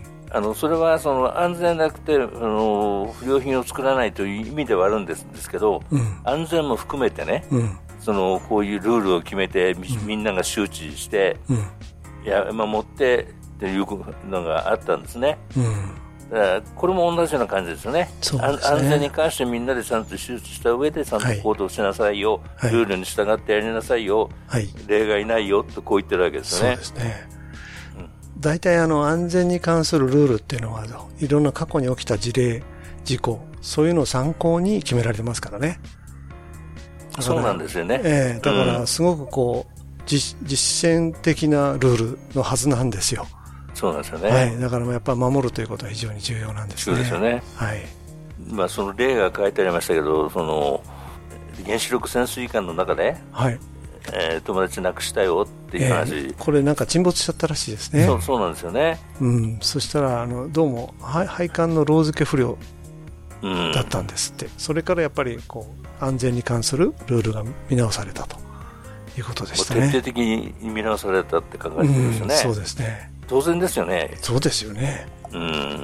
あのそれはその安全なくてあの不良品を作らないという意味ではあるんですですけど、うん、安全も含めてね、うん、そのこういうルールを決めて み,、うん、みんなが周知して、うん、や守ってっていうのがあったんですね、うん、だからこれも同じような感じですよ ね, ですね。安全に関してみんなでちゃんと周知した上でちゃんと行動しなさいよ、はい、ルールに従ってやりなさいよ、はい、例外ないよとこう言ってるわけですよね。 そうですね。大体あの安全に関するルールっていうのはいろんな過去に起きた事例、事故、そういうのを参考に決められてますからね。 そうなんですよね。 えー、だからすごくこう、うん、実, 実践的なルールのはずなんですよ。 そうなんですよね。 はい。だからやっぱり守るということは非常に重要なんですね。 そうですよね。はい。まあその例が書いてありましたけど、その原子力潜水艦の中で、はい。えー、友達亡くしたよっていう話、えー、 これなんか沈没しちゃったらしいですね。 そう、そうなんですよね。 うん、そしたらあのどうも配管のロー付け不良だったんですって、うん、それからやっぱりこう安全に関するルールが見直されたということでしたね。 徹底的に見直されたって考えてるんですよね、うん、 そうですね。 当然ですよね。 そうですよね、 うん、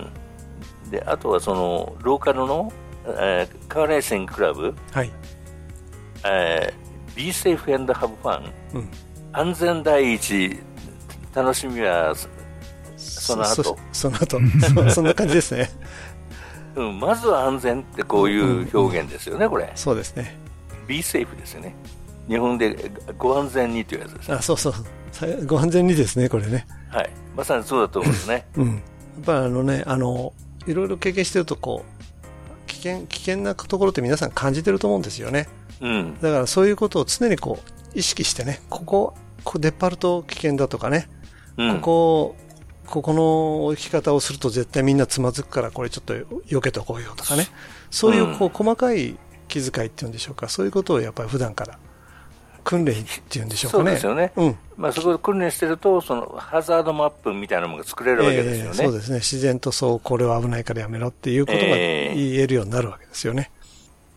であとはそのローカルの、えー、カーレーシングクラブ、はい、えーBe safe and have fun、うん、安全第一、楽しみはその後そ, その後そ, そんな感じですね、 うん、まずは安全ってこういう表現ですよね、うんうん、これ。 そうですね。 Be safe ですよね。日本でご安全にというやつです、ね、 あ、そうそう、ご安全にですね、これね。 はい、まさにそうだと思うんですね、 うん、やっぱりあのね、あのいろいろ経験してるとこう危険、危険なところって皆さん感じてると思うんですよね。うん、だからそういうことを常にこう意識してね、ここ、ここ出っ張ると危険だとかね、うん、ここ、ここの置き方をすると絶対みんなつまずくからこれちょっと避けとこうよとかね、そういうこう細かい気遣いっていうんでしょうか、そういうことをやっぱり普段から訓練っていうんでしょうかね。 そうですよね。うん。まあそこで訓練してると、そのハザードマップみたいなものが作れるわけですよね。 えー、そうですね。自然とそう、これは危ないからやめろっていうことが言えるようになるわけですよね。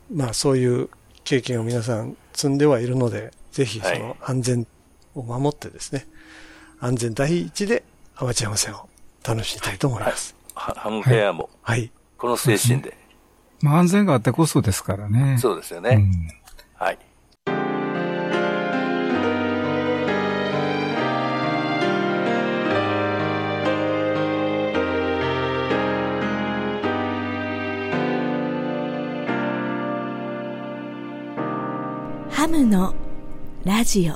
まあそういう経験を皆さん積んではいるので、ぜひその安全を守ってですね、はい、安全第一でアマチュア無線を楽しみたいと思います。 はい、ハムフェアも、はい、この精神で。 まあ安全があってこそですからね。 そうですよね。うん、はい。 ハムのラジオ。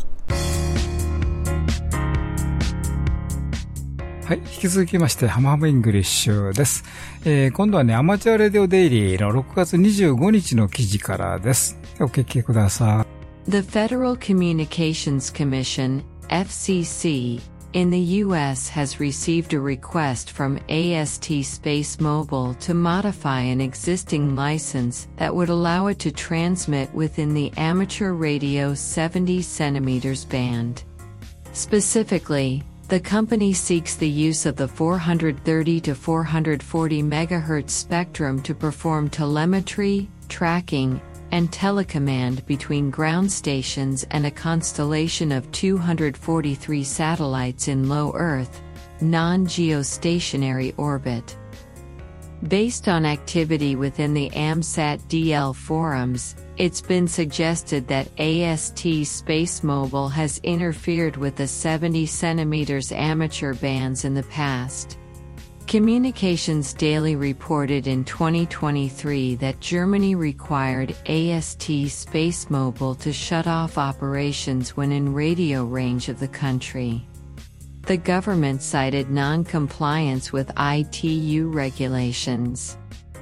はい。引き続きまして、ハムハムイングリッシュです。えー、今度はね、アマチュアレディオデイリーのろくがつにじゅうごにちの記事からです。お聞きください。The Federal Communications Commission, F C C, in the U S has received a request from A S T SpaceMobile to modify an existing license that would allow it to transmit within the amateur radio seventy centimeters band. Specifically, the company seeks the use of the four thirty to four forty megahertz spectrum to perform telemetry, tracking, and telecommand between ground stations and a constellation of two hundred forty-three satellites in low Earth, non-geostationary orbit. Based on activity within the AMSAT D L forums, it's been suggested that A S T SpaceMobile has interfered with the seventy centimeters amateur bands in the past. Communications Daily reported in twenty twenty-three that Germany required A S T SpaceMobile to shut off operations when in radio range of the country. The government cited non-compliance with I T U regulations.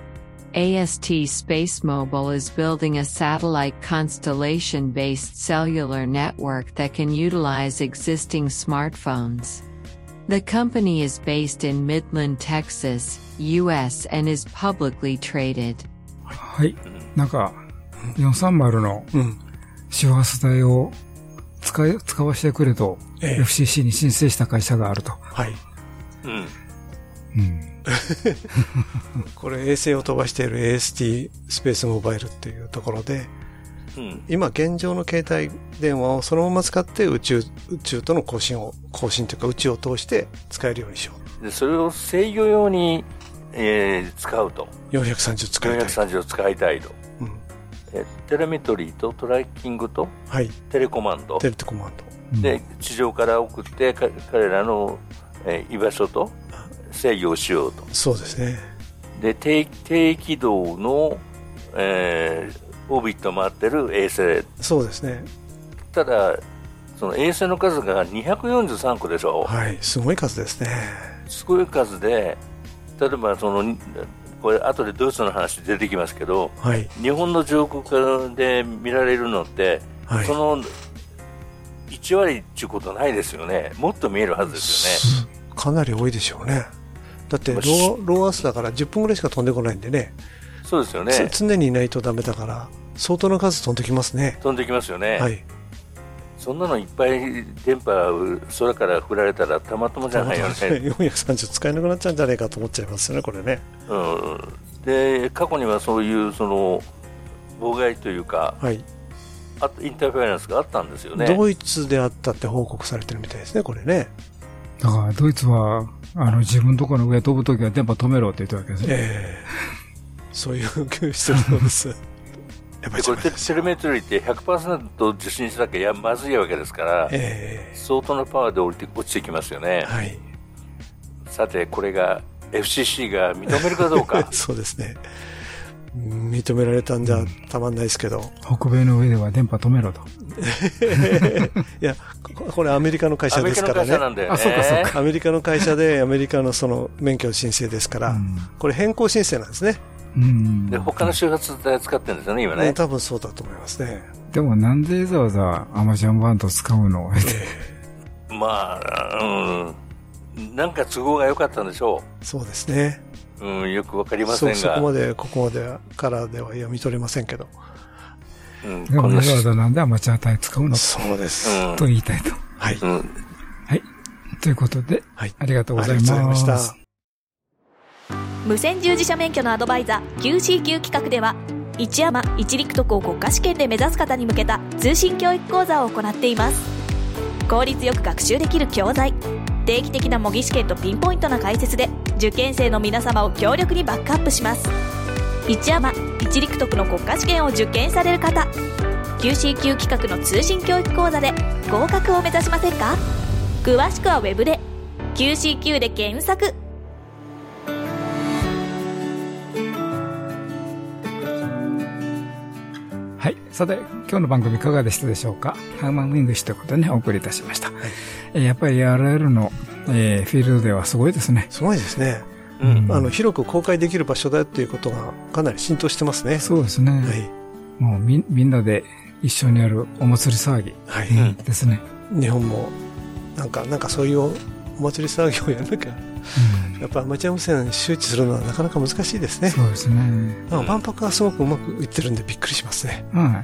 A S T SpaceMobile is building a satellite constellation-based cellular network that can utilize existing smartphones. The company is based in Midland, Texas, U S and is publicly traded. はい。なんか、よんさんまるの周波数帯を使い、使わせてくれと、ええ、エフシーシー に申請した会社があると。 はい。 うん。 うん。これ衛星を飛ばしている エーエスティー スペースモバイルっていうところで、うん、今現状の携帯電話をそのまま使って宇宙、宇宙との交信を、交信というか宇宙を通して使えるようにしよう。で、それを制御用に、えー、使うと。 よんひゃくさんじゅう使いたい。 よんひゃくさんじゅう使いたいと。うん、えテレメトリーとトラッキングと、はい、テレコマンド。 テレコマンド。で、地上から送ってか彼らの、えー、居場所と制御をしようと。 そうですね。 で、低、低軌道の、えー、オービット回ってる衛星。 そうですね。 ただ、その衛星の数がにひゃくよんじゅうさんこでしょ。 はい、すごい数ですね。 すごい数で、例えばその、これ後でドイツの話出てきますけど、はい、日本の上空からで見られるのって、はい、そのいちわりっていうことないですよね。もっと見えるはずですよね。 かなり多いでしょうね。だってロー、ローアースだからじゅっぷんぐらいしか飛んでこないんでね。 そうですよね。 常にいないとダメだから相当な数飛んできますね。 飛んできますよね。 はい。 そんなのいっぱい電波空から振られたらたまたまじゃないよね。 よんひゃくさんじゅう使えなくなっちゃうんじゃないかと思っちゃいますよね、これね。 うん。で、過去にはそういうその妨害というか、はい、あとインターフェアレンスがあったんですよね。 ドイツであったって報告されてるみたいですね、これね。 だからドイツはあの自分のところの上飛ぶときは電波止めろって言ったわけですね。 えー、そういう普及してるそうです。 やっぱりこれテレメトリーって ひゃくパーセント 受信しなきゃやまずいわけですから、えー、相当なパワーで降りて落ちてきますよね。はい、さてこれが エフシーシー が認めるかどうか。 そうですね。認められたんじゃたまんないですけど、 うん、北米の上では電波止めろと。 いや、これアメリカの会社ですからね。 アメリカの会社なんだよね。 あ、そうかそうか。アメリカの会社でアメリカのその免許申請ですから、うん、これ変更申請なんですね。 うん、 で他の周波数帯使ってるんですよね、今ね。 多分そうだと思いますね。 でもなんでわざわざアマチュアバンド使うの？ えー、まあ、うん、なんか都合が良かったんでしょう。そうですね。 うん、よくわかりませんが。 そ, そこまで、ここまでからでは読み取れませんけど。 うん、でもわざわざなんでアマチュア帯使うの？ そうです。 うん、と言いたいと。 はい。うん、 はい。ということで、はい、ありがとうございます。ありがとうございました。 無線従事者免許のアドバイザー キューシーキュー 企画では、 一山一陸徳を国家試験で目指す方に向けた通信教育講座を行っています。効率よく学習できる教材、定期的な模擬試験とピンポイントな解説で受験生の皆様を強力にバックアップします。一山一陸徳の国家試験を受験される方、 キューシーキュー 企画の通信教育講座で合格を目指しませんか？詳しくはウェブで キューシーキュー で検索。 はい。さて、今日の番組いかがでしたでしょうか。ハーマン・ウィング氏ということでね、お送りいたしました。はい、やっぱり アールエル の、えー、フィールドではすごいですね。 すごいですね。うん、あの広く公開できる場所だっていうことがかなり浸透してますね。 そうですね。はい、もう み, みんなで一緒にやるお祭り騒ぎ、はいうん、ですね。 日本もなんかなんかそういうお祭り騒ぎをやるか、うん、やっぱアマチュア無線周知するのはなかなか難しいですね。 そうですね。 まあ、万博はすごくうまくいってるんでびっくりしますね。 はい。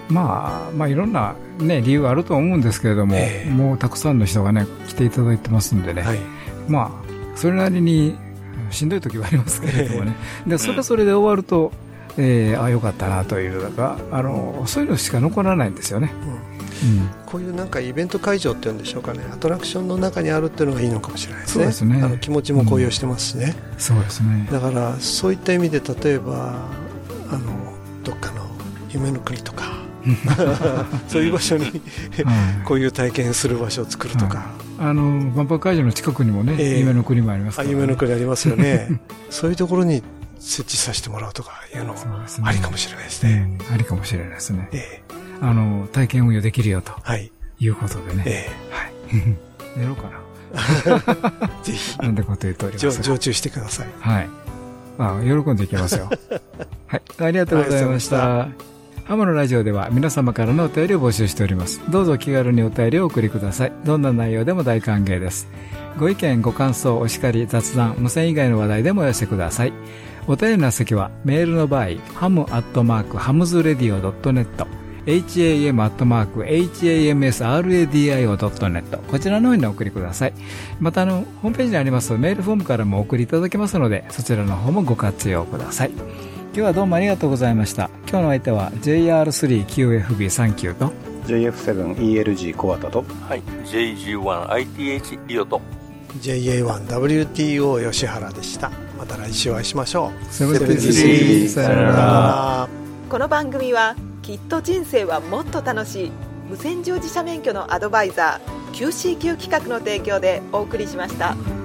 まあ、まあいろんなね理由あると思うんですけれども、えー、もうたくさんの人がね来ていただいてますんでね。はい、まあそれなりにしんどい時はありますけれどもね。えー、でそれはそれで終わると、えー、あ良かったなというのがあのそういうのしか残らないんですよね。うんうん、 こういうなんかイベント会場っていうんでしょうかね、アトラクションの中にあるっていうのがいいのかもしれないですね。 そうですね。 あの気持ちも高揚してますしね。 うん、そうですね。 だからそういった意味で例えばあのどっかの夢の国とかそういう場所にこういう体験する場所を作るとか、はい、 あの万博会場の近くにもね、えー、夢の国もありますからね。 あ、夢の国ありますよね。そういうところに設置させてもらうとかいうのもありかもしれないですね。 うん、ありかもしれないですね。えーあの体験運用できるよと、はい、いうことでね、えーはい、やろうかなぜひなんてこと言っております。 常駐してください。 はい、あ、喜んでいきますよ。はい、ありがとうございました。ハムのラジオでは皆様からのお便りを募集しております。どうぞ気軽にお便りをお送りください。どんな内容でも大歓迎です。ご意見ご感想お叱り雑談無線以外の話題でもお寄せください。お便りの先はメールの場合ハムアットマークハムズレディオドットネットエイチエーエム アットマーク エイチエーエムエスラディオ ドットネット こちらの方にお送りください。またあのホームページにありますメールフォームからもお送りいただけますのでそちらの方もご活用ください。今日はどうもありがとうございました。今日の相手は ジェイアールスリーキューエフビーさんきゅう とジェイエフセブンイーエルジー コアタと、 はい、ジェイジーワンアイティーエイチ リオとジェイエーワンダブリューティーオー 吉原でした。また来週お会いしましょう。 セブンティースリー、さよなら。 この番組はきっと人生はもっと楽しい無線乗自社免許のアドバイザー キューシーキュー 企画の提供でお送りしました。